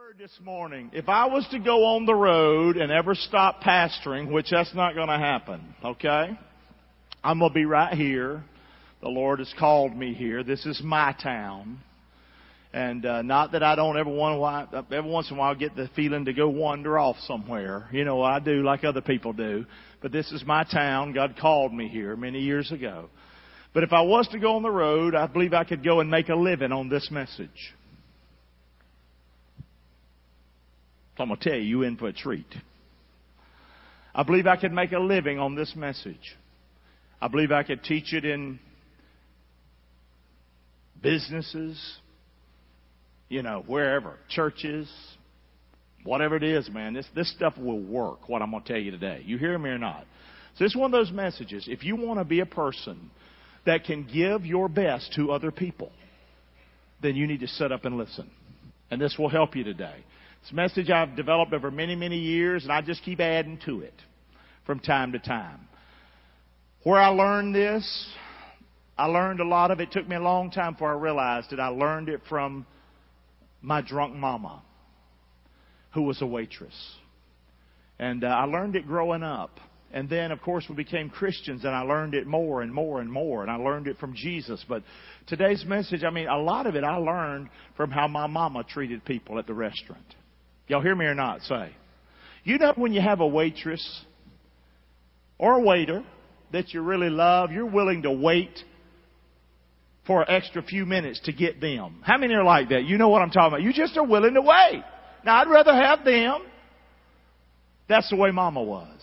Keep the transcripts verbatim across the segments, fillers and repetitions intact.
word this morning. If I was to go on the road and ever stop pastoring, which that's not going to happen, okay? I'm going to be right here. The Lord has called me here. This is my town. And uh, not that I don't ever want, every once in a while get the feeling to go wander off somewhere. You know, I do like other people do. But this is my town. God called me here many years ago. But if I was to go on the road, I believe I could go and make a living on this message. So I'm going to tell you, you're in for a treat. I believe I could make a living on this message. I believe I could teach it in businesses, you know, wherever, churches, whatever it is, man. This this stuff will work, what I'm going to tell you today. You hear me or not? So it's one of those messages. If you want to be a person that can give your best to other people, then you need to sit up and listen. And this will help you today. It's a message I've developed over many, many years, and I just keep adding to it from time to time. Where I learned this, I learned a lot of it. It took me a long time before I realized it. I learned it from my drunk mama, who was a waitress. And uh, I learned it growing up. And then, of course, we became Christians, and I learned it more and more and more. And I learned it from Jesus. But today's message, I mean, a lot of it I learned from how my mama treated people at the restaurant. Y'all hear me or not? Say. You know when you have a waitress or a waiter that you really love, you're willing to wait for an extra few minutes to get them. How many are like that? You know what I'm talking about. You just are willing to wait. Now, I'd rather have them. That's the way Mama was.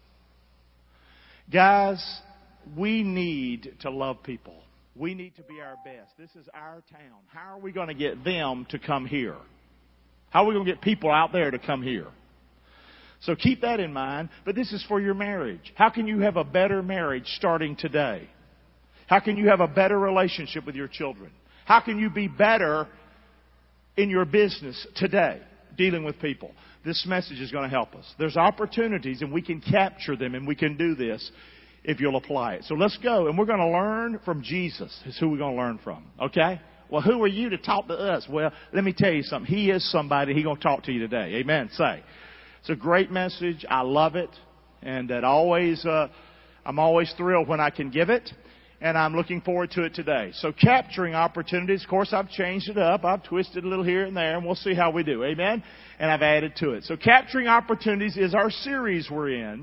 Guys, we need to love people. We need to be our best. This is our town. How are we going to get them to come here? How are we going to get people out there to come here? So keep that in mind. But this is for your marriage. How can you have a better marriage starting today? How can you have a better relationship with your children? How can you be better in your business today, dealing with people? This message is going to help us. There's opportunities, and we can capture them, and we can do this if you'll apply it. So let's go, and we're going to learn from Jesus. Is who we're going to learn from, okay? Well, who are you to talk to us? Well, let me tell you something. He is somebody. He's going to talk to you today. Amen. Say. It's a great message. I love it. And it always, uh, I'm always thrilled when I can give it. And I'm looking forward to it today. So capturing opportunities. Of course, I've changed it up. I've twisted a little here and there. And we'll see how we do. Amen. And I've added to it. So capturing opportunities is our series we're in.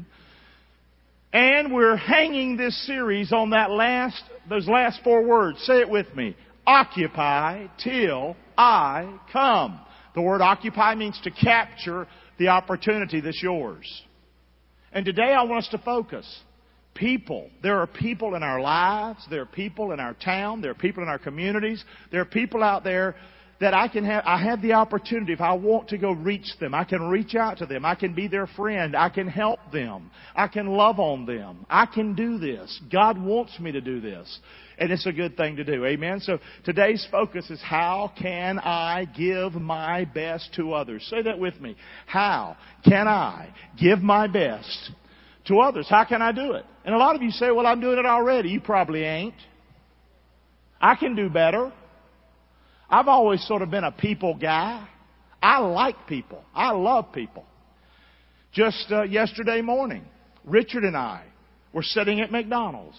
And we're hanging this series on that last, those last four words. Say it with me. Occupy till I come. The word occupy means to capture the opportunity that's yours. And today I want us to focus. People. There are people in our lives. There are people in our town. There are people in our communities. There are people out there that I can have, I have the opportunity, if I want to go reach them, I can reach out to them. I can be their friend. I can help them. I can love on them. I can do this. God wants me to do this. And it's a good thing to do. Amen? So today's focus is how can I give my best to others? Say that with me. How can I give my best to others? How can I do it? And a lot of you say, well, I'm doing it already. You probably ain't. I can do better. I've always sort of been a people guy. I like people. I love people. Just uh, yesterday morning, Richard and I were sitting at McDonald's.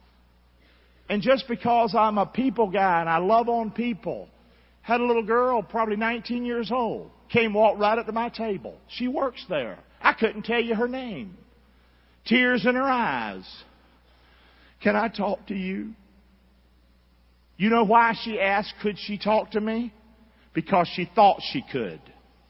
And just because I'm a people guy and I love on people, had a little girl, probably nineteen years old, came walked right up to my table. She works there. I couldn't tell you her name. Tears in her eyes. Can I talk to you? You know why she asked, could she talk to me? Because she thought she could.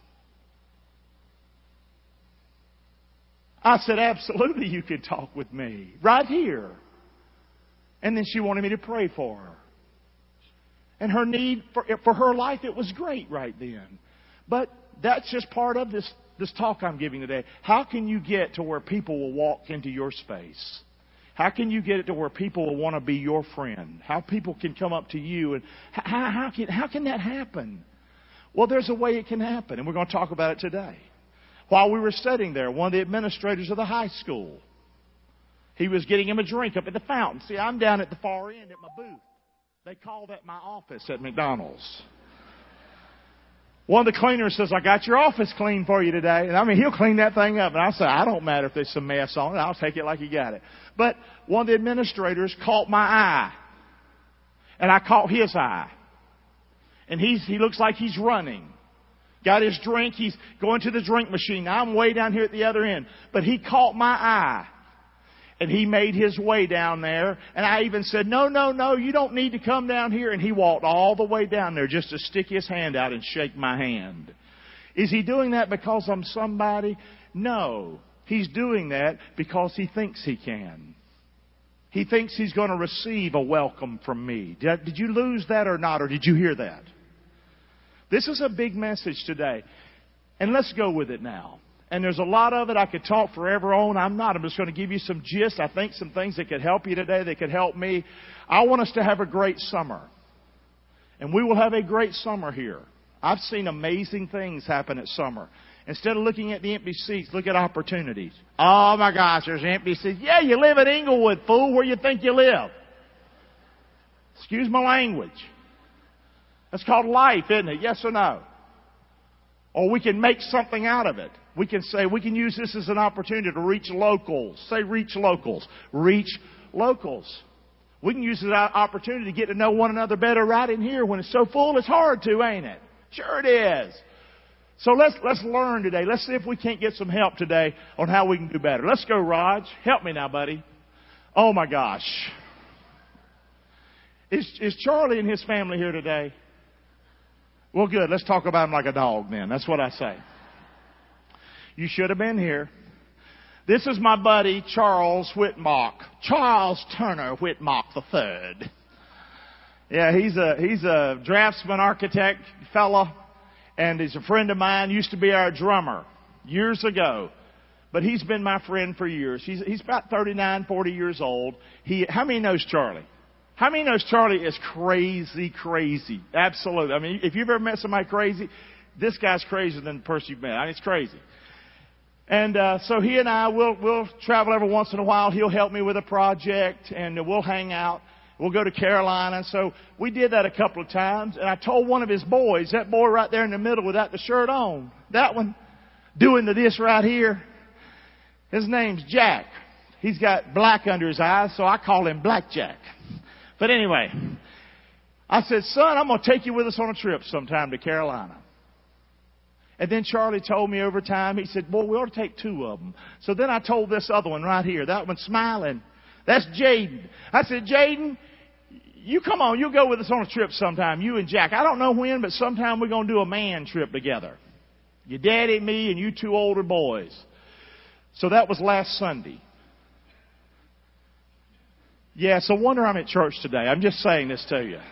I said, absolutely you can talk with me. Right here. And then she wanted me to pray for her. And her need for, for her life, it was great right then. But that's just part of this, this talk I'm giving today. How can you get to where people will walk into your space? How can you get it to where people will want to be your friend? How people can come up to you, and how, how, can, how can that happen? Well, there's a way it can happen, and we're going to talk about it today. While we were sitting there, one of the administrators of the high school, he was getting him a drink up at the fountain. See, I'm down at the far end at my booth. They call that my office at McDonald's. One of the cleaners says, I got your office clean for you today. And I mean, he'll clean that thing up. And I say, I don't matter if there's some mess on it. I'll take it like you got it. But one of the administrators caught my eye. And I caught his eye. And he's, he looks like he's running. Got his drink. He's going to the drink machine. I'm way down here at the other end. But he caught my eye. And he made his way down there. And I even said, no, no, no, you don't need to come down here. And he walked all the way down there just to stick his hand out and shake my hand. Is he doing that because I'm somebody? No. He's doing that because he thinks he can. He thinks he's going to receive a welcome from me. Did, did you lose that or not? Or did you hear that? This is a big message today. And let's go with it now. And there's a lot of it I could talk forever on. I'm not. I'm just going to give you some gist. I think some things that could help you today, that could help me. I want us to have a great summer. And we will have a great summer here. I've seen amazing things happen at summer. Instead of looking at the empty seats, look at opportunities. Oh my gosh, there's empty seats. Yeah, you live in Inglewood, fool. Where you think you live? Excuse my language. That's called life, isn't it? Yes or no? Or we can make something out of it. We can say, we can use this as an opportunity to reach locals. Say reach locals. Reach locals. We can use this opportunity to get to know one another better right in here. When it's so full, it's hard to, ain't it? Sure it is. So let's, let's learn today. Let's see if we can't get some help today on how we can do better. Let's go, Raj. Help me now, buddy. Oh my gosh. Is, is Charlie and his family here today? Well, good. Let's talk about him like a dog then. That's what I say. You should have been here. This is my buddy, Charles Whitmock. Charles Turner Whitmock the third. Yeah, he's a, he's a draftsman architect fella. And he's a friend of mine. Used to be our drummer years ago. But he's been my friend for years. He's, he's about thirty-nine, forty years old. He, how many knows Charlie? How many knows Charlie is crazy, crazy? Absolutely. I mean, if you've ever met somebody crazy, this guy's crazier than the person you've met. I mean, it's crazy. And uh, so he and I, we'll, we'll travel every once in a while. He'll help me with a project, and we'll hang out. We'll go to Carolina. So we did that a couple of times. And I told one of his boys, that boy right there in the middle without the shirt on, that one, doing the this right here, his name's Jack. He's got black under his eyes, so I call him Blackjack. But anyway, I said, son, I'm going to take you with us on a trip sometime to Carolina. And then Charlie told me over time, he said, boy, we ought to take two of them. So then I told this other one right here, that one's smiling. That's Jaden. I said, Jaden, you come on, you'll go with us on a trip sometime, you and Jack. I don't know when, but sometime we're going to do a man trip together. Your daddy, me, and you two older boys. So that was last Sunday. Yeah, so wonder I'm at church today. I'm just saying this to you.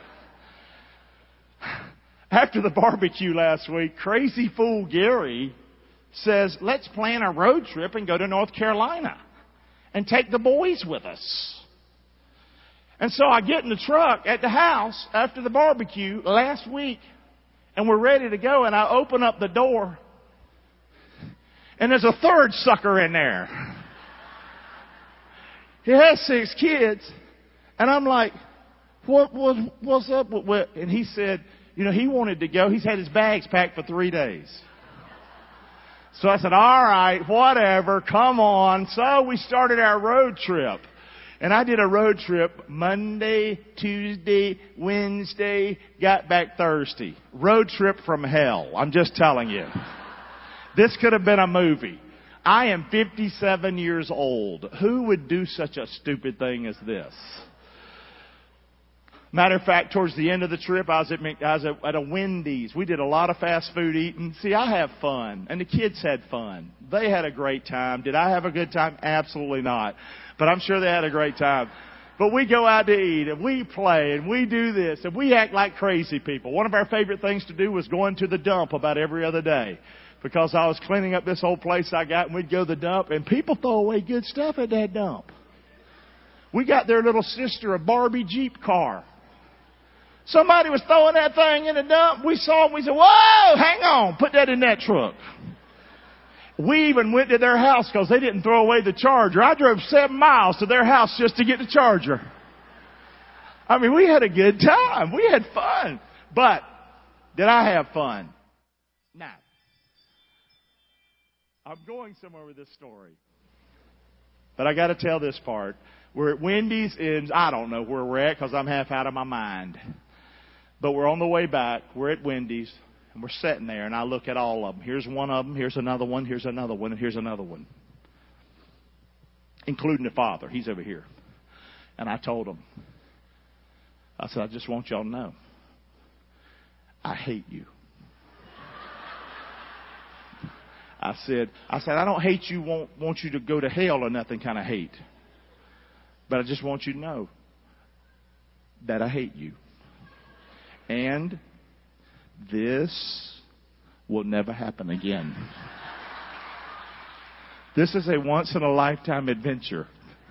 After the barbecue last week, crazy fool Gary says, let's plan a road trip and go to North Carolina and take the boys with us. And so I get in the truck at the house after the barbecue last week, and we're ready to go, and I open up the door, and there's a third sucker in there. He has six kids, and I'm like, what was, what's up with, what? And he said, you know, he wanted to go. He's had his bags packed for three days. So I said, all right, whatever, come on. So we started our road trip. And I did a road trip Monday, Tuesday, Wednesday, got back Thursday. Road trip from hell. I'm just telling you. This could have been a movie. I am fifty-seven years old. Who would do such a stupid thing as this? Matter of fact, towards the end of the trip, I was at, I was at a Wendy's. We did a lot of fast food eating. See, I have fun, and the kids had fun. They had a great time. Did I have a good time? Absolutely not. But I'm sure they had a great time. But we go out to eat, and we play, and we do this, and we act like crazy people. One of our favorite things to do was going to the dump about every other day. Because I was cleaning up this old place I got, and we'd go to the dump, and people throw away good stuff at that dump. We got their little sister a Barbie Jeep car. Somebody was throwing that thing in the dump. We saw it. We said, whoa, hang on. Put that in that truck. We even went to their house because they didn't throw away the charger. I drove seven miles to their house just to get the charger. I mean, we had a good time. We had fun. But did I have fun? I'm going somewhere with this story. But I got to tell this part. We're at Wendy's in, I don't know where we're at because I'm half out of my mind. But we're on the way back. We're at Wendy's, and we're sitting there, and I look at all of them. Here's one of them. Here's another one. Here's another one. And here's another one. Including the father. He's over here. And I told him, I said, I just want y'all to know, I hate you. I said, I said, I don't hate you, want, want you to go to hell or nothing kind of hate. But I just want you to know that I hate you. And this will never happen again. This is a once-in-a-lifetime adventure.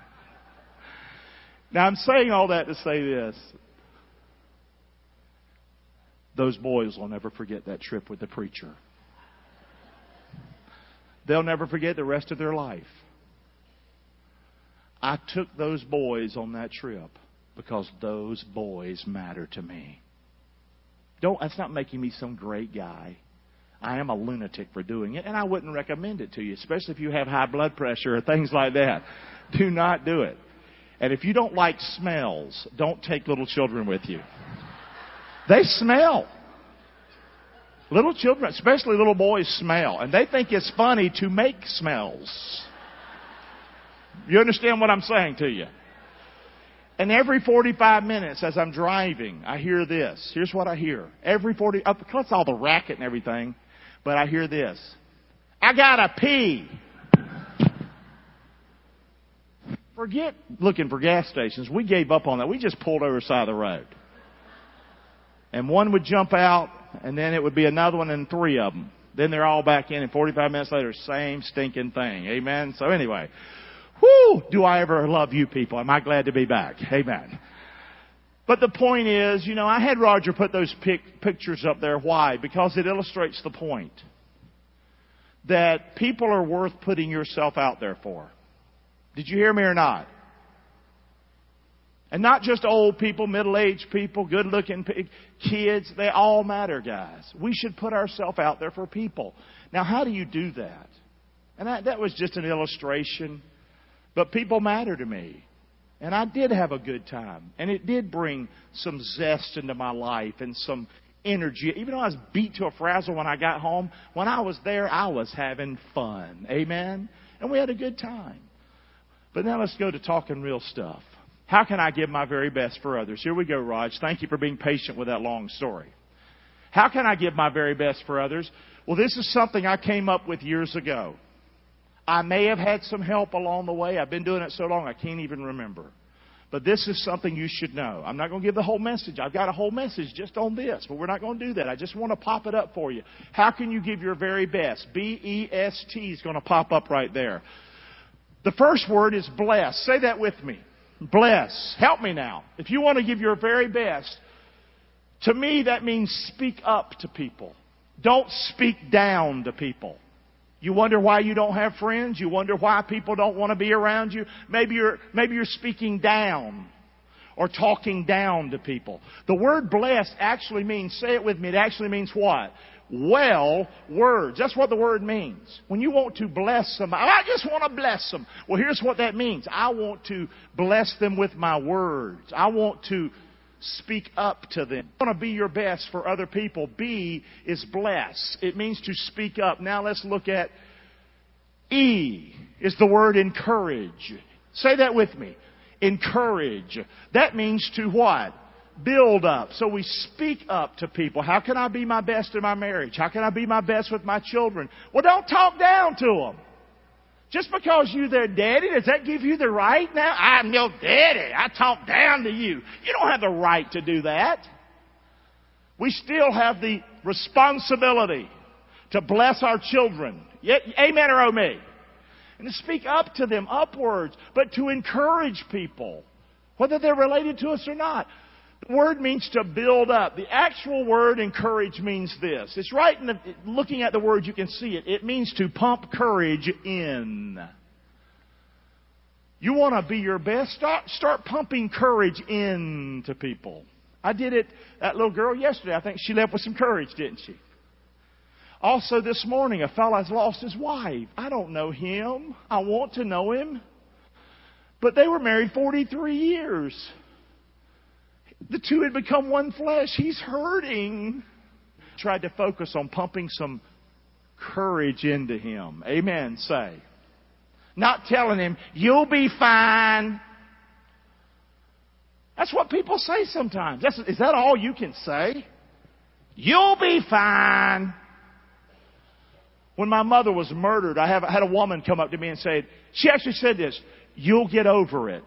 Now, I'm saying all that to say this. Those boys will never forget that trip with the preacher. They'll never forget the rest of their life. I took those boys on that trip because those boys matter to me. Don't, that's not making me some great guy. I am a lunatic for doing it, and I wouldn't recommend it to you, especially if you have high blood pressure or things like that. Do not do it. And if you don't like smells, don't take little children with you. They smell. Little children, especially little boys, smell. And they think it's funny to make smells. You understand what I'm saying to you? And every forty-five minutes as I'm driving, I hear this. Here's what I hear. Every forty, oh, that's all the racket and everything. But I hear this. I gotta pee. Forget looking for gas stations. We gave up on that. We just pulled over the side of the road. And one would jump out, and then it would be another one and three of them. Then they're all back in, and forty-five minutes later, same stinking thing. Amen? So anyway, whoo, do I ever love you people. Am I glad to be back? Amen. But the point is, you know, I had Roger put those pic- pictures up there. Why? Because it illustrates the point that people are worth putting yourself out there for. Did you hear me or not? And not just old people, middle-aged people, good-looking kids. They all matter, guys. We should put ourselves out there for people. Now, how do you do that? And that, that was just an illustration. But people matter to me. And I did have a good time. And it did bring some zest into my life and some energy. Even though I was beat to a frazzle when I got home, when I was there, I was having fun. Amen? And we had a good time. But now let's go to talking real stuff. How can I give my very best for others? Here we go, Raj. Thank you for being patient with that long story. How can I give my very best for others? Well, this is something I came up with years ago. I may have had some help along the way. I've been doing it so long I can't even remember. But this is something you should know. I'm not going to give the whole message. I've got a whole message just on this, but we're not going to do that. I just want to pop it up for you. How can you give your very best? B E S T is going to pop up right there. The first word is bless. Say that with me. Bless. Help me now. If you want to give your very best, to me that means speak up to people. Don't speak down to people. You wonder why you don't have friends? You wonder why people don't want to be around you? Maybe you're, maybe you're speaking down or talking down to people. The word bless actually means, say it with me, it actually means what? Well words. That's what the word means. When you want to bless somebody, I just want to bless them. Well, here's what that means. I want to bless them with my words. I want to speak up to them. I want to be your best for other people. B is bless. It means to speak up. Now let's look at E is the word encourage. Say that with me. Encourage. That means to what? Build up. So we speak up to people. How can I be my best in my marriage? How can I be my best with my children? Well, don't talk down to them. Just because you're their daddy, does that give you the right now? I'm your daddy. I talk down to you. You don't have the right to do that. We still have the responsibility to bless our children. Amen or oh me? And to speak up to them upwards, but to encourage people, whether they're related to us or not. The word means to build up. The actual word encourage means this. It's right in the, looking at the word, you can see it. It means to pump courage in. You want to be your best? Start, start pumping courage into people. I did it, that little girl yesterday. I think she left with some courage, didn't she? Also this morning, a fellow has lost his wife. I don't know him. I want to know him. But they were married forty-three years. The two had become one flesh. He's hurting. Tried to focus on pumping some courage into him. Amen, say. Not telling him, you'll be fine. That's what people say sometimes. That's, is that all you can say? You'll be fine. When my mother was murdered, I, have, I had a woman come up to me and say, she actually said this, you'll get over it.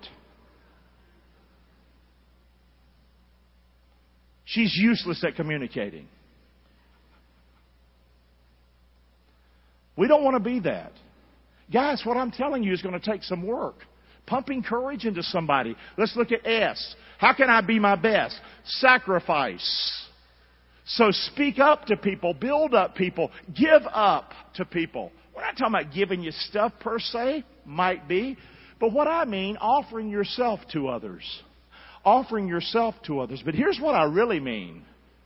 She's useless at communicating. We don't want to be that. Guys, what I'm telling you is going to take some work. Pumping courage into somebody. Let's look at S. How can I be my best? Sacrifice. So speak up to people. Build up people. Give up to people. We're not talking about giving you stuff per se. Might be. But what I mean, offering yourself to others. Offering yourself to others. But here's what I really mean.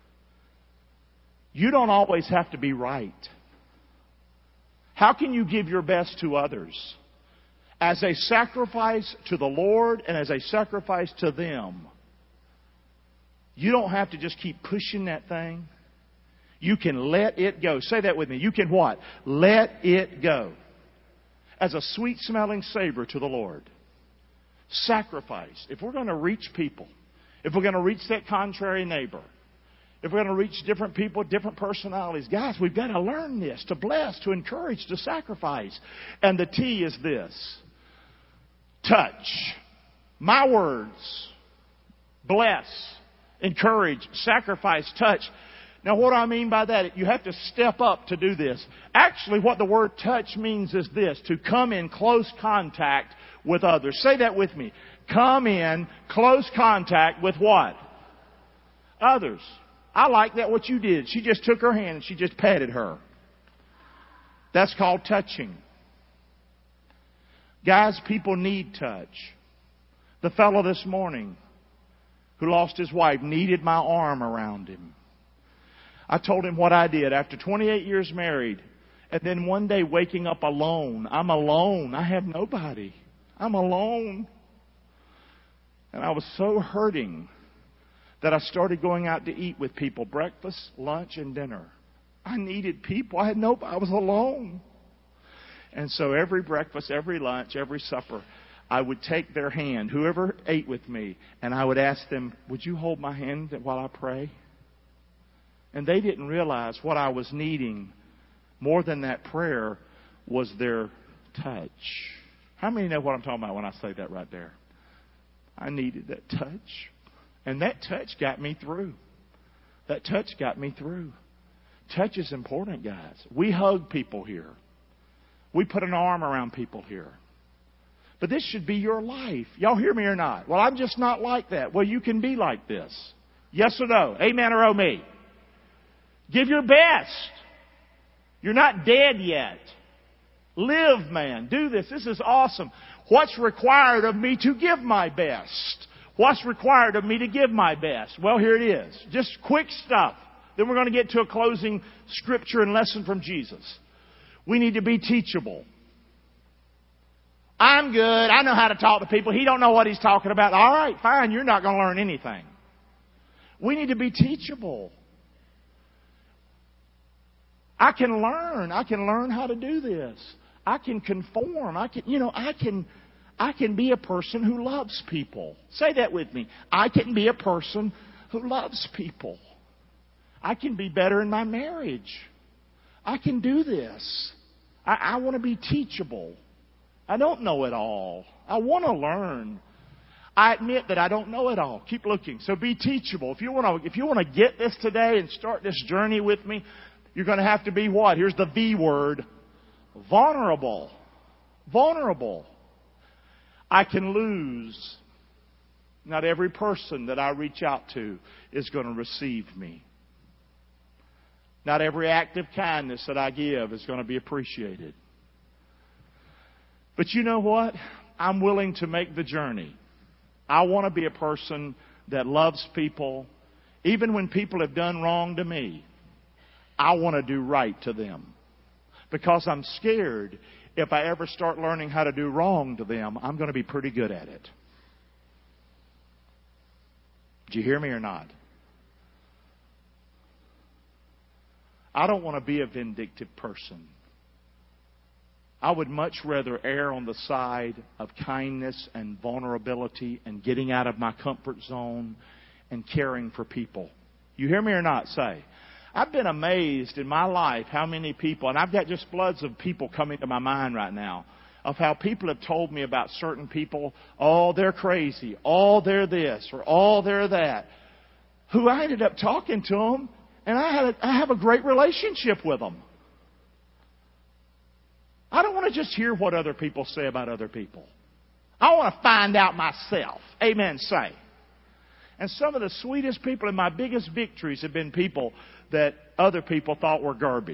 You don't always have to be right. How can you give your best to others? As a sacrifice to the Lord and as a sacrifice to them. You don't have to just keep pushing that thing. You can let it go. Say that with me. You can what? Let it go. As a sweet smelling savor to the Lord. Sacrifice. If we're going to reach people, if we're going to reach that contrary neighbor, if we're going to reach different people, different personalities, guys, we've got to learn this. To bless, to encourage, to sacrifice. And the T is this. Touch. My words. Bless. Encourage. Sacrifice. Touch. Now what do I mean by that? You have to step up to do this. Actually, what the word touch means is this. To come in close contact with others. Say that with me. Come in close contact with what? Others. I like that what you did. She just took her hand and she just patted her. That's called touching. Guys, people need touch. The fellow this morning who lost his wife needed my arm around him. I told him what I did after twenty-eight years married. And then one day waking up alone. I'm alone. I have nobody. I'm alone. And I was so hurting that I started going out to eat with people. Breakfast, lunch, and dinner. I needed people. I had nobody. I was alone. And so every breakfast, every lunch, every supper, I would take their hand, whoever ate with me, and I would ask them, would you hold my hand while I pray? And they didn't realize what I was needing more than that prayer was their touch. How many know what I'm talking about when I say that right there? I needed that touch. And that touch got me through. That touch got me through. Touch is important, guys. We hug people here. We put an arm around people here. But this should be your life. Y'all hear me or not? Well, I'm just not like that. Well, you can be like this. Yes or no? Amen or oh me? Give your best. You're not dead yet. Live, man. Do this. This is awesome. What's required of me to give my best? What's required of me to give my best? Well, here it is. Just quick stuff. Then we're going to get to a closing scripture and lesson from Jesus. We need to be teachable. I'm good. I know how to talk to people. He don't know what he's talking about. All right, fine. You're not going to learn anything. We need to be teachable. I can learn. I can learn how to do this. I can conform. I can, you know, I can, I can be a person who loves people. Say that with me. I can be a person who loves people. I can be better in my marriage. I can do this. I, I want to be teachable. I don't know it all. I want to learn. I admit that I don't know it all. Keep looking. So be teachable. If you want to, if you want to get this today and start this journey with me, you're going to have to be what? Here's the V word. Vulnerable. Vulnerable. I can lose. Not every person that I reach out to is going to receive me. Not every act of kindness that I give is going to be appreciated. But you know what? I'm willing to make the journey. I want to be a person that loves people, even when people have done wrong to me. I want to do right to them. Because I'm scared if I ever start learning how to do wrong to them, I'm going to be pretty good at it. Did you hear me or not? I don't want to be a vindictive person. I would much rather err on the side of kindness and vulnerability and getting out of my comfort zone and caring for people. You hear me or not? Say. I've been amazed in my life how many people, and I've got just floods of people coming to my mind right now, of how people have told me about certain people, oh, they're crazy, oh, they're this, or oh, they're that, who I ended up talking to them, and I, had a, I have a great relationship with them. I don't want to just hear what other people say about other people. I want to find out myself. Amen, say. And some of the sweetest people and my biggest victories have been people that other people thought were garbage.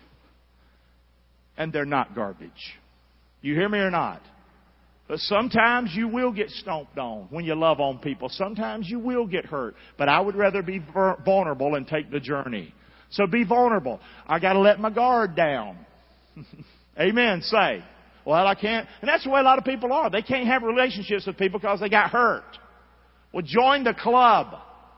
And they're not garbage. You hear me or not? But sometimes you will get stomped on when you love on people. Sometimes you will get hurt. But I would rather be vulnerable and take the journey. So be vulnerable. I got to let my guard down. Amen. Say. Well, I can't. And that's the way a lot of people are. They can't have relationships with people because they got hurt. Well, join the club.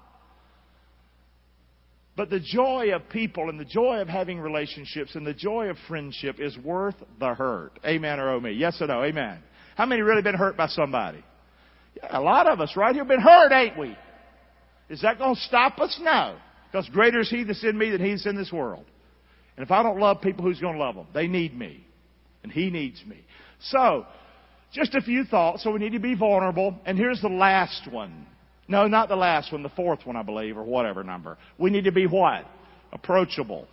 But the joy of people and the joy of having relationships and the joy of friendship is worth the hurt. Amen or oh me? Yes or no? Amen. How many really been hurt by somebody? Yeah, a lot of us right here been hurt, ain't we? Is that going to stop us? No. Because greater is He that's in me than He that's in this world. And if I don't love people, who's going to love them? They need me. And He needs me. So, just a few thoughts. So we need to be vulnerable. And here's the last one. No, not the last one. The fourth one, I believe, or whatever number. We need to be what? Approachable.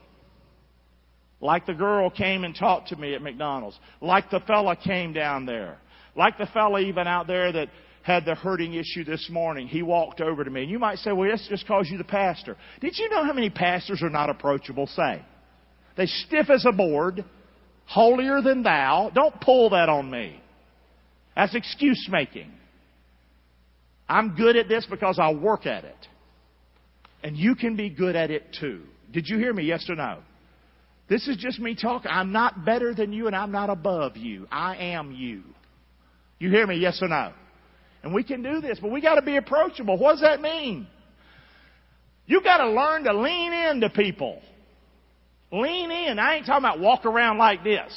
Like the girl came and talked to me at McDonald's. Like the fella came down there. Like the fella even out there that had the hurting issue this morning. He walked over to me. And you might say, well, that's just because you're the pastor. Did you know how many pastors are not approachable? Say. They stiff as a board. Holier than thou. Don't pull that on me. That's excuse making. I'm good at this because I work at it. And you can be good at it too. Did you hear me? Yes or no? This is just me talking. I'm not better than you and I'm not above you. I am you. You hear me? Yes or no? And we can do this, but we got to be approachable. What does that mean? You got to learn to lean into people. Lean in. I ain't talking about walk around like this.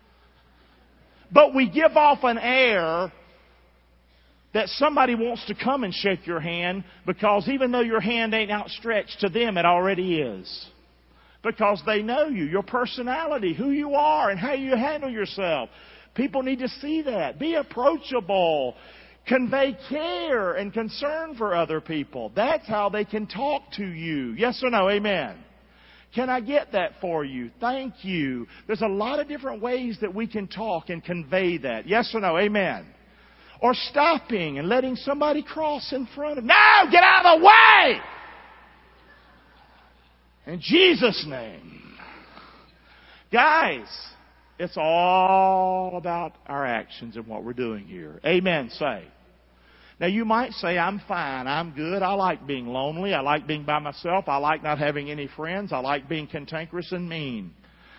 But we give off an air that somebody wants to come and shake your hand, because even though your hand ain't outstretched to them, it already is. Because they know you, your personality, who you are, and how you handle yourself. People need to see that. Be approachable. Convey care and concern for other people. That's how they can talk to you. Yes or no? Amen. Can I get that for you? Thank you. There's a lot of different ways that we can talk and convey that. Yes or no? Amen. Or stopping and letting somebody cross in front of... No! Get out of the way! In Jesus' name. Guys, it's all about our actions and what we're doing here. Amen, say. Now you might say, I'm fine, I'm good, I like being lonely, I like being by myself, I like not having any friends, I like being cantankerous and mean.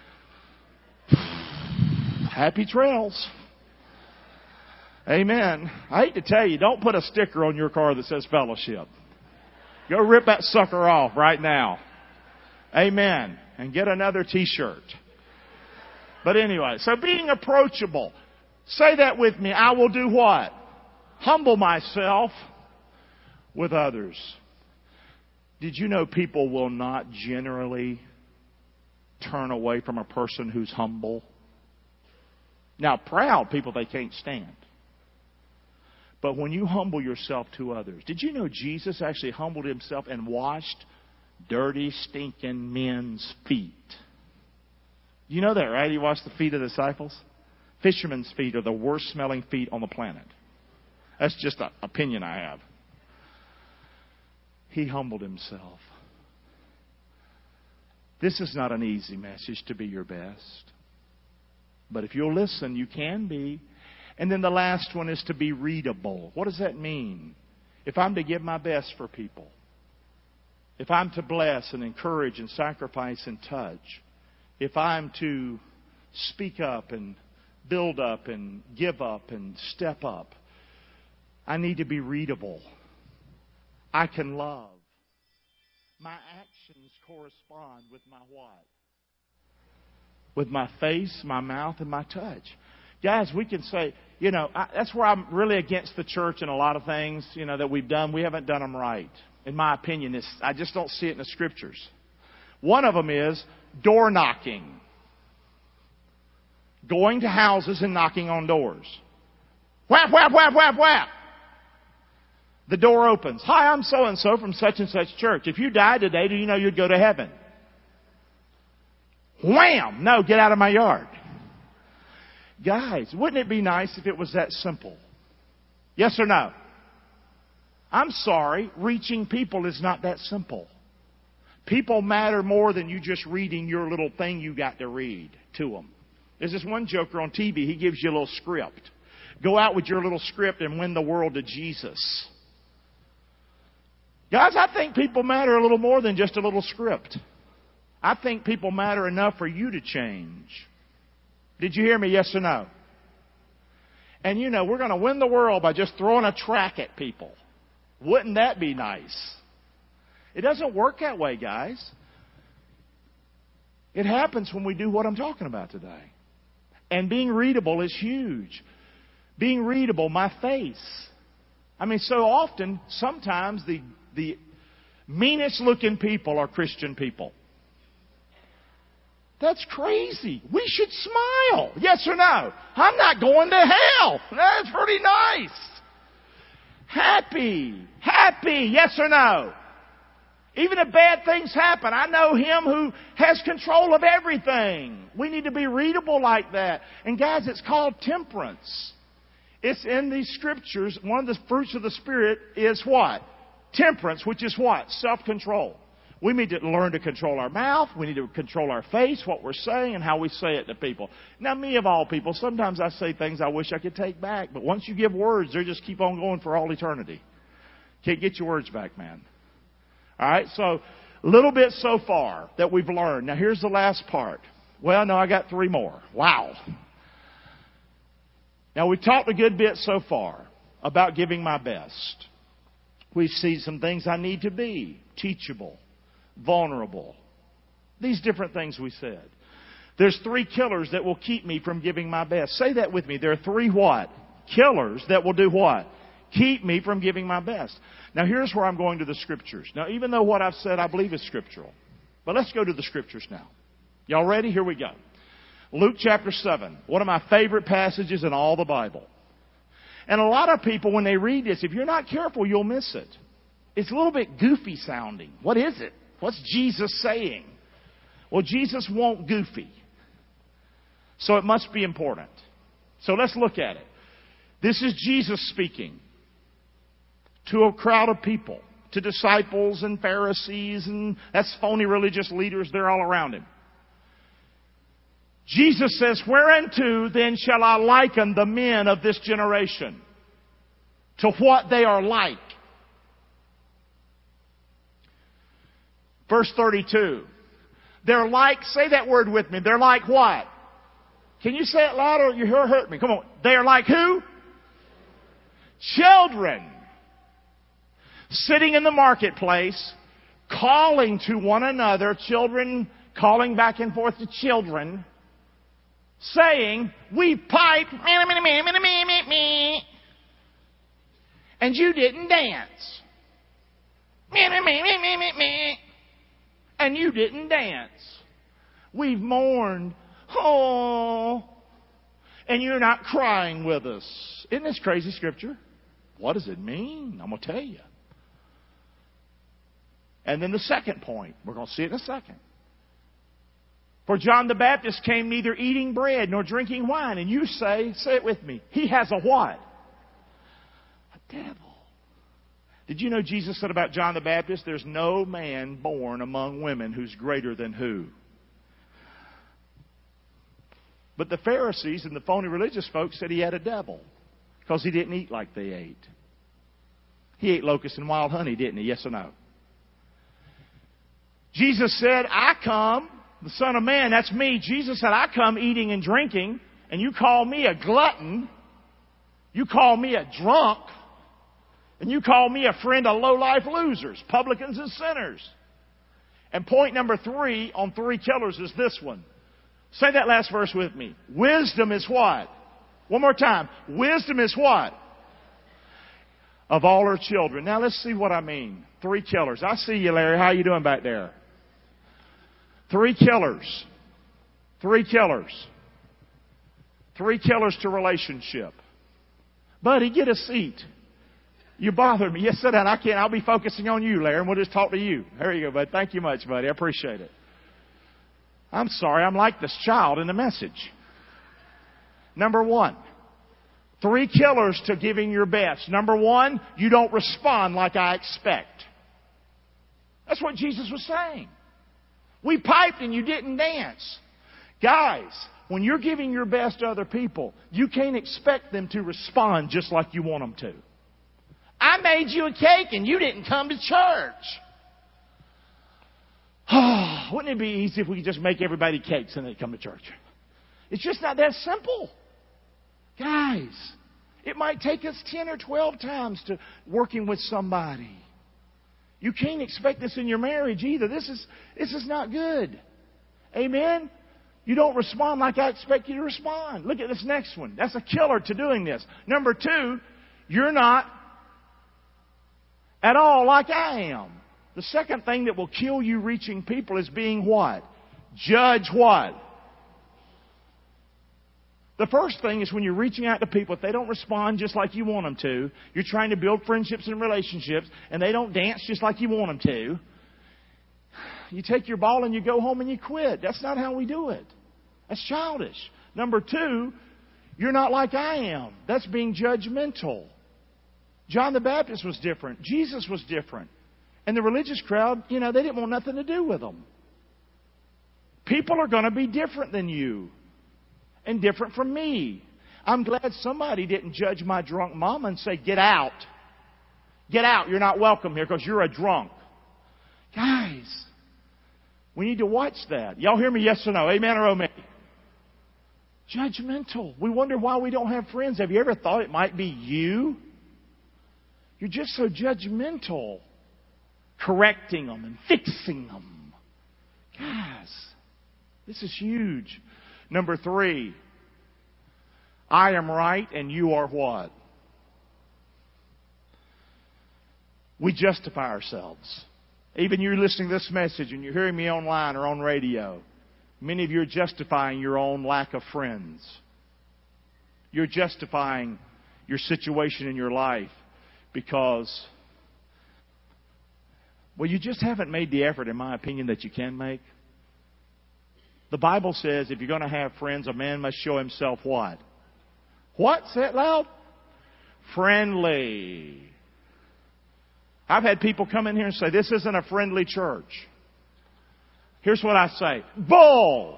Happy trails. Amen. I hate to tell you, don't put a sticker on your car that says fellowship. Go rip that sucker off right now. Amen. And get another t-shirt. But anyway, so being approachable. Say that with me. I will do what? Humble myself with others. Did you know people will not generally turn away from a person who's humble? Now, proud people they can't stand. But when you humble yourself to others, did you know Jesus actually humbled Himself and washed dirty, stinking men's feet? You know that, right? He washed the feet of the disciples. Fishermen's feet are the worst smelling feet on the planet. That's just an opinion I have. He humbled Himself. This is not an easy message to be your best. But if you'll listen, you can be. And then the last one is to be readable. What does that mean? If I'm to give my best for people, if I'm to bless and encourage and sacrifice and touch, if I'm to speak up and build up and give up and step up, I need to be readable. I can love. My actions correspond with my what? With my face, my mouth, and my touch. Guys, we can say, you know, I, that's where I'm really against the church and a lot of things, you know, that we've done. We haven't done them right. In my opinion, it's, I just don't see it in the Scriptures. One of them is door knocking. Going to houses and knocking on doors. Whap, whap, whap, whap, whap. The door opens. Hi, I'm so-and-so from such and such church. If you died today, do you know you'd go to heaven? Wham! No, get out of my yard. Guys, wouldn't it be nice if it was that simple? Yes or no? I'm sorry, reaching people is not that simple. People matter more than you just reading your little thing you got to read to them. There's this one joker on T V, he gives you a little script. Go out with your little script and win the world to Jesus. Guys, I think people matter a little more than just a little script. I think people matter enough for you to change. Did you hear me? Yes or no? And you know, we're going to win the world by just throwing a track at people. Wouldn't that be nice? It doesn't work that way, guys. It happens when we do what I'm talking about today. And being readable is huge. Being readable, my face. I mean, so often, sometimes the, the meanest looking people are Christian people. That's crazy. We should smile. Yes or no? I'm not going to hell. That's pretty nice. Happy. Happy. Yes or no? Even if bad things happen, I know Him who has control of everything. We need to be readable like that. And guys, it's called temperance. It's in these Scriptures. One of the fruits of the Spirit is what? Temperance, which is what? Self-control. We need to learn to control our mouth. We need to control our face, what we're saying, and how we say it to people. Now, me of all people, sometimes I say things I wish I could take back. But once you give words, they just keep on going for all eternity. Can't get your words back, man. All right, so a little bit so far that we've learned. Now, here's the last part. Well, no, I got three more. Wow. Now, we've talked a good bit so far about giving my best. We've seen some things I need to be. Teachable. Vulnerable. These different things we said. There's three killers that will keep me from giving my best. Say that with me. There are three what? Killers that will do what? Keep me from giving my best. Now here's where I'm going to the Scriptures. Now even though what I've said I believe is scriptural. But let's go to the Scriptures now. Y'all ready? Here we go. Luke chapter seven. One of my favorite passages in all the Bible. And a lot of people when they read this, if you're not careful, you'll miss it. It's a little bit goofy sounding. What is it? What's Jesus saying? Well, Jesus won't goofy. So it must be important. So let's look at it. This is Jesus speaking to a crowd of people, to disciples and Pharisees, and that's phony religious leaders. They're all around Him. Jesus says, whereunto then shall I liken the men of this generation? To what they are like. Verse thirty-two. They're like, say that word with me. They're like what? Can you say it louder? You hurt me. Come on. They are like who? Children. Sitting in the marketplace, calling to one another, children calling back and forth to children, saying, we pipe, and you didn't dance. And you didn't dance. We've mourned, oh, and you're not crying with us. Isn't this crazy Scripture? What does it mean? I'm going to tell you. And then the second point. We're going to see it in a second. For John the Baptist came neither eating bread nor drinking wine. And you say, say it with me, he has a what? A devil. Did you know Jesus said about John the Baptist, there's no man born among women who's greater than who? But the Pharisees and the phony religious folks said he had a devil because he didn't eat like they ate. He ate locusts and wild honey, didn't he? Yes or no? Jesus said, I come, the Son of Man, that's me. Jesus said, I come eating and drinking, and you call me a glutton. You call me a drunk. And you call me a friend of low-life losers, publicans and sinners. And point number three on three killers is this one. Say that last verse with me. Wisdom is what? One more time. Wisdom is what? Of all her children. Now let's see what I mean. Three killers. I see you, Larry. How you doing back there? Three killers. Three killers. Three killers to relationship. Buddy, get a seat. You bothered me. Yes, sit down. I can't. I'll be focusing on you, Larry, and we'll just talk to you. There you go, bud. Thank you much, buddy. I appreciate it. I'm sorry. I'm like this child in the message. Number one. Three killers to giving your best. Number one, you don't respond like I expect. That's what Jesus was saying. We piped and you didn't dance. Guys, when you're giving your best to other people, you can't expect them to respond just like you want them to. I made you a cake and you didn't come to church. Oh, wouldn't it be easy if we could just make everybody cakes and they'd come to church? It's just not that simple. Guys, it might take us ten or twelve times to working with somebody. You can't expect this in your marriage either. This is, this is not good. Amen? You don't respond like I expect you to respond. Look at this next one. That's a killer to doing this. Number two, you're not at all like I am. The second thing that will kill you reaching people is being what? Judge what? The first thing is when you're reaching out to people, if they don't respond just like you want them to, you're trying to build friendships and relationships, and they don't dance just like you want them to, you take your ball and you go home and you quit. That's not how we do it. That's childish. Number two, you're not like I am. That's being judgmental. John the Baptist was different. Jesus was different. And the religious crowd, you know, they didn't want nothing to do with them. People are going to be different than you. And different from me. I'm glad somebody didn't judge my drunk mama and say, get out. Get out. You're not welcome here because you're a drunk. Guys, we need to watch that. Y'all hear me? Yes or no? Amen or oh me? Judgmental. We wonder why we don't have friends. Have you ever thought it might be you? You're just so judgmental. Correcting them and fixing them. Guys, this is huge. Number three, I am right and you are what? We justify ourselves. Even you listening to this message and you're hearing me online or on radio, many of you are justifying your own lack of friends. You're justifying your situation in your life because, well, you just haven't made the effort, in my opinion, that you can make. The Bible says if you're going to have friends, a man must show himself what? What? Say it loud. Friendly. I've had people come in here and say, this isn't a friendly church. Here's what I say. Bull!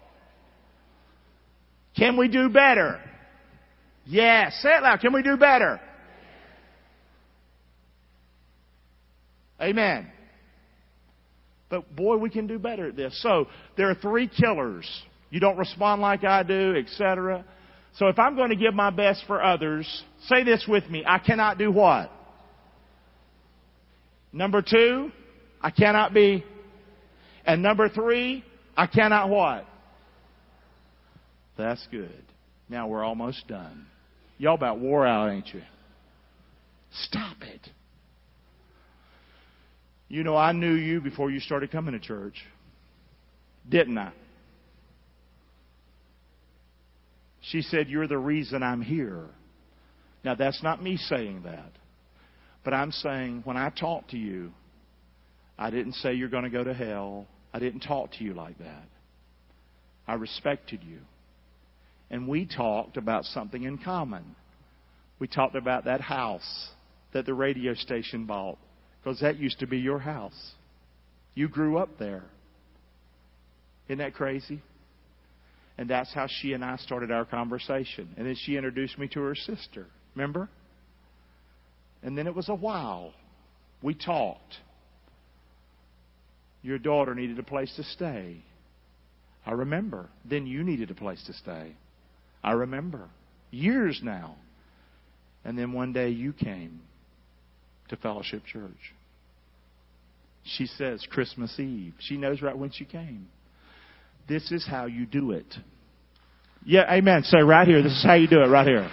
Can we do better? Yes. Say it loud. Can we do better? Amen. But boy, we can do better at this. So there are three killers. You don't respond like I do, et cetera. So if I'm going to give my best for others, say this with me. I cannot do what? Number two, I cannot be. And number three, I cannot what? That's good. Now we're almost done. Y'all about wore out, ain't you? Stop it. You know, I knew you before you started coming to church. Didn't I? She said, you're the reason I'm here. Now, that's not me saying that. But I'm saying, when I talked to you, I didn't say you're going to go to hell. I didn't talk to you like that. I respected you. And we talked about something in common. We talked about that house that the radio station bought. Because that used to be your house. You grew up there. Isn't that crazy? And that's how she and I started our conversation. And then she introduced me to her sister. Remember? And then it was a while. We talked. Your daughter needed a place to stay. I remember. Then you needed a place to stay. I remember. Years now. And then one day you came to Fellowship Church. She says Christmas Eve. She knows right when she came. This is how you do it. Yeah, amen. Say right here. This is how you do it right here.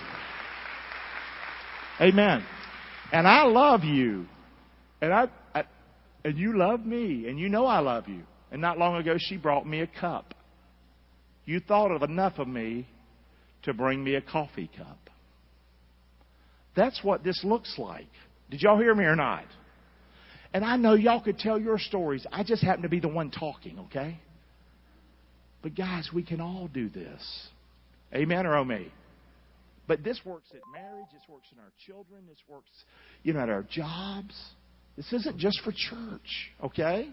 Amen. And I love you. And I, I and you love me. And you know I love you. And not long ago she brought me a cup. You thought of enough of me to bring me a coffee cup. That's what this looks like. Did y'all hear me or not? And I know y'all could tell your stories. I just happen to be the one talking, okay? But guys, we can all do this. Amen or oh me? But this works at marriage. This works in our children. This works, you know, at our jobs. This isn't just for church, okay?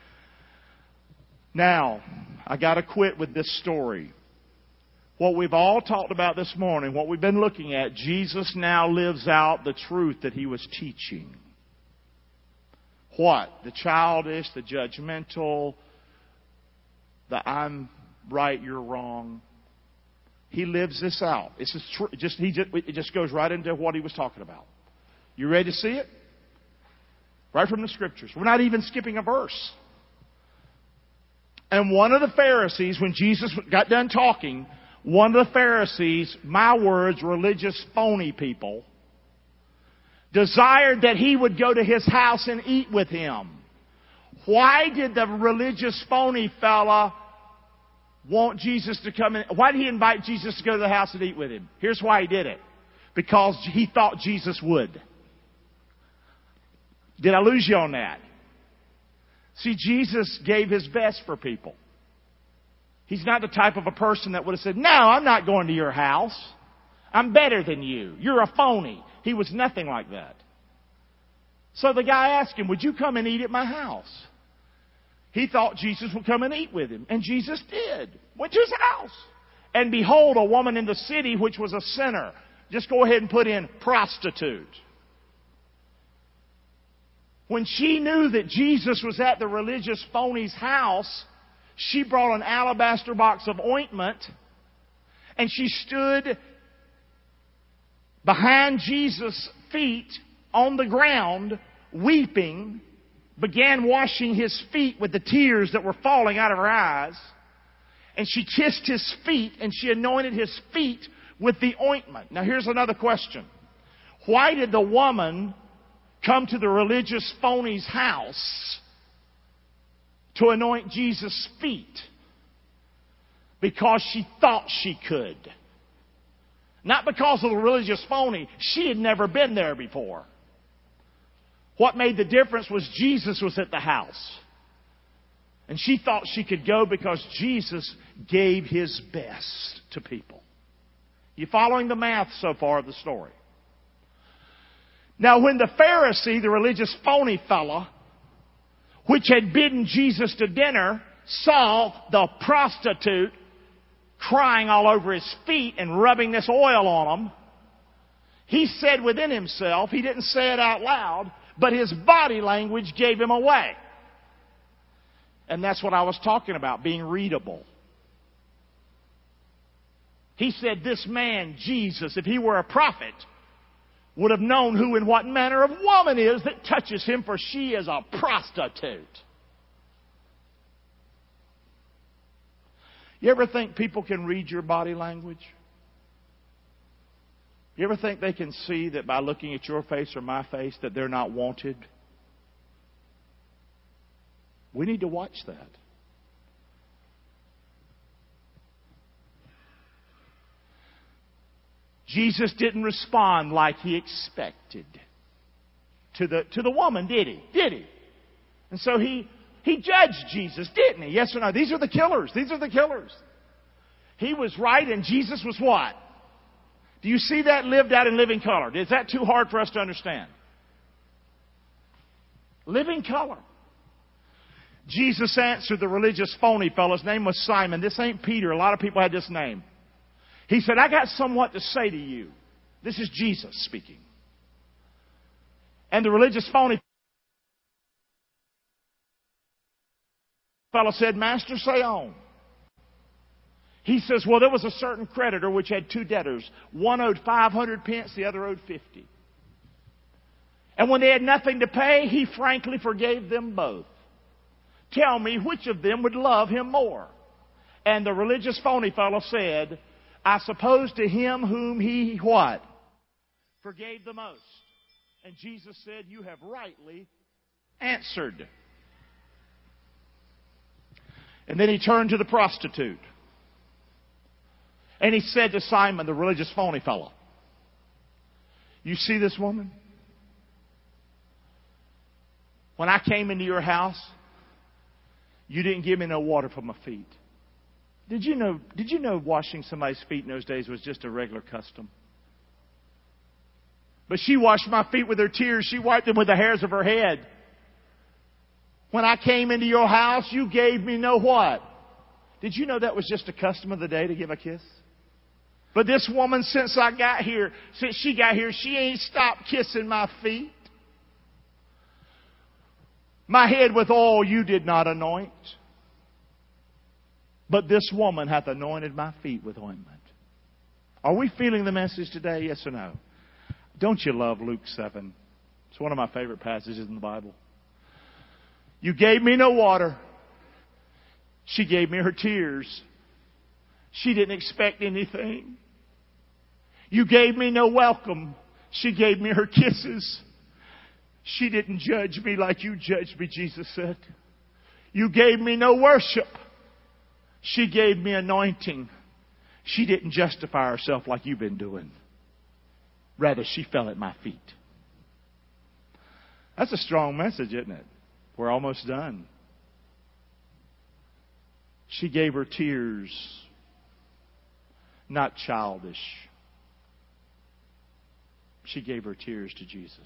Now, I got to quit with this story. What we've all talked about this morning, what we've been looking at, Jesus now lives out the truth that He was teaching. What? The childish, the judgmental, the I'm right, you're wrong. He lives this out. It's just, tr- just, he just, it just goes right into what He was talking about. You ready to see it? Right from the Scriptures. We're not even skipping a verse. And one of the Pharisees, when Jesus got done talking, one of the Pharisees, my words, religious phony people, desired that He would go to his house and eat with him. Why did the religious phony fella want Jesus to come in? Why did he invite Jesus to go to the house and eat with him? Here's why he did it. Because he thought Jesus would. Did I lose you on that? See, Jesus gave His best for people. He's not the type of a person that would have said, no, I'm not going to your house. I'm better than you. You're a phony. He was nothing like that. So the guy asked him, would you come and eat at my house? He thought Jesus would come and eat with him. And Jesus did. Went to his house. And behold, a woman in the city which was a sinner. Just go ahead and put in prostitute. When she knew that Jesus was at the religious phony's house, she brought an alabaster box of ointment and she stood behind Jesus' feet on the ground, weeping, began washing His feet with the tears that were falling out of her eyes. And she kissed His feet and she anointed His feet with the ointment. Now here's another question. Why did the woman come to the religious phony's house to anoint Jesus' feet? Because she thought she could. Not because of the religious phony. She had never been there before. What made the difference was Jesus was at the house. And she thought she could go because Jesus gave His best to people. You following the math so far of the story? Now when the Pharisee, the religious phony fella, which had bidden Jesus to dinner, saw the prostitute crying all over his feet and rubbing this oil on them, he said within himself, he didn't say it out loud, but his body language gave him away. And that's what I was talking about, being readable. He said, this man, Jesus, if he were a prophet, would have known who and what manner of woman is that touches him, for she is a prostitute. You ever think people can read your body language? You ever think they can see that by looking at your face or my face that they're not wanted? We need to watch that. Jesus didn't respond like He expected to the, to the woman, did He? Did He? And so He, He judged Jesus, didn't He? Yes or no? These are the killers. These are the killers. He was right and Jesus was what? Do you see that lived out in living color? Is that too hard for us to understand? Living color. Jesus answered the religious phony fellow. His name was Simon. This ain't Peter. A lot of people had this name. He said, I got somewhat to say to you. This is Jesus speaking. And the religious phony Fellow said, Master, say on. He says, well, there was a certain creditor which had two debtors. One owed five hundred pence, the other owed fifty. And when they had nothing to pay, he frankly forgave them both. Tell me, which of them would love him more? And the religious phony fellow said, I suppose to him whom he, what? Forgave the most. And Jesus said, you have rightly answered. And then he turned to the prostitute. And he said to Simon, the religious phony fellow, you see this woman? When I came into your house, you didn't give me no water for my feet. Did you know, did you know washing somebody's feet in those days was just a regular custom? But she washed my feet with her tears. She wiped them with the hairs of her head. When I came into your house, you gave me no what? Did you know that was just a custom of the day to give a kiss? But this woman, since I got here, since she got here, she ain't stopped kissing my feet. My head with oil you did not anoint. But this woman hath anointed my feet with ointment. Are we feeling the message today? Yes or no? Don't you love Luke seven? It's one of my favorite passages in the Bible. You gave me no water. She gave me her tears. She didn't expect anything. You gave me no welcome. She gave me her kisses. She didn't judge me like you judged me, Jesus said. You gave me no worship. She gave me anointing. She didn't justify herself like you've been doing. Rather, she fell at my feet. That's a strong message, isn't it? We're almost done. She gave her tears, not childish. She gave her tears to Jesus.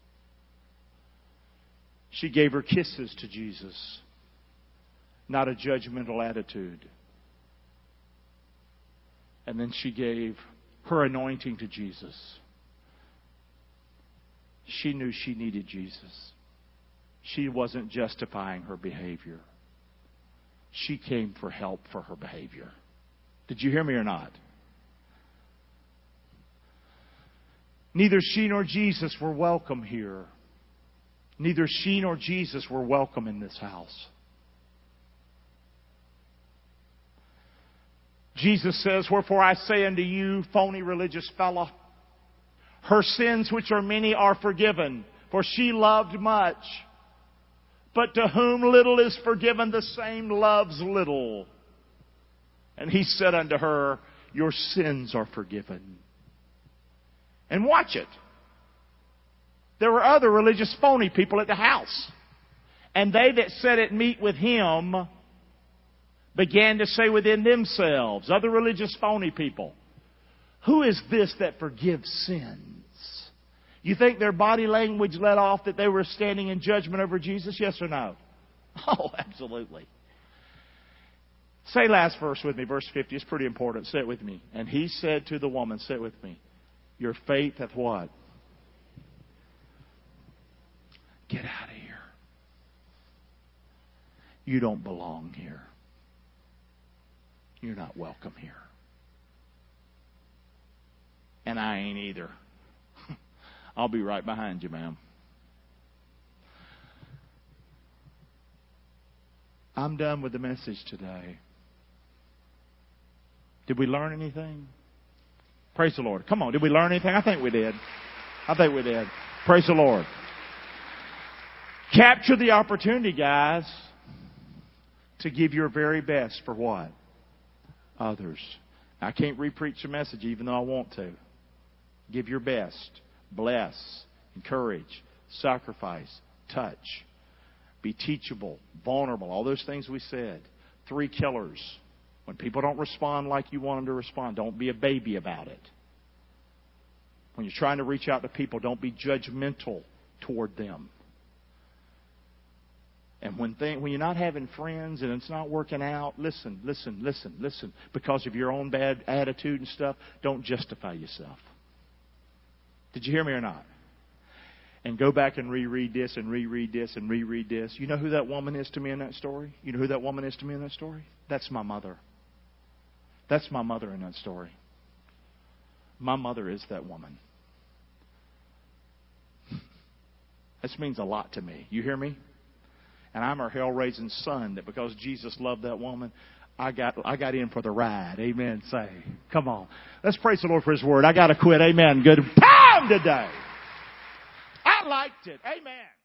She gave her kisses to Jesus, not a judgmental attitude. And then she gave her anointing to Jesus. She knew she needed Jesus. She wasn't justifying her behavior. She came for help for her behavior. Did you hear me or not? Neither she nor Jesus were welcome here. Neither she nor Jesus were welcome in this house. Jesus says, wherefore I say unto you, phony religious fellow, her sins which are many are forgiven, for she loved much. But to whom little is forgiven, the same loves little. And he said unto her, your sins are forgiven. And watch it. There were other religious phony people at the house. And they that sat at meat with him began to say within themselves, other religious phony people, who is this that forgives sins? You think their body language let off that they were standing in judgment over Jesus? Yes or no? Oh, absolutely. Say last verse with me, verse fifty. It's pretty important. Say it with me. And he said to the woman, say it with me, your faith hath what? Get out of here. You don't belong here. You're not welcome here. And I ain't either. I'll be right behind you, ma'am. I'm done with the message today. Did we learn anything? Praise the Lord. Come on, did we learn anything? I think we did. I think we did. Praise the Lord. Capture the opportunity, guys, to give your very best for what? Others. I can't re-preach the message even though I want to. Give your best. Bless. Encourage. Sacrifice. Touch. Be teachable. Vulnerable. All those things we said. Three killers. When people don't respond like you want them to respond, don't be a baby about it. When you're trying to reach out to people, don't be judgmental toward them. And when thing, when you're not having friends and it's not working out, listen, listen, listen, listen. Because of your own bad attitude and stuff, don't justify yourself. Did you hear me or not? and go back and reread this and reread this and reread this. You know who that woman is to me in that story? You know who that woman is to me in that story? That's my mother. That's my mother in that story. My mother is that woman. This means a lot to me. You hear me? And I'm her hell-raising son that because Jesus loved that woman, I got I got in for the ride. Amen. Say, come on. Let's praise the Lord for His word. I got to quit. Amen. Good time today. I liked it. Amen.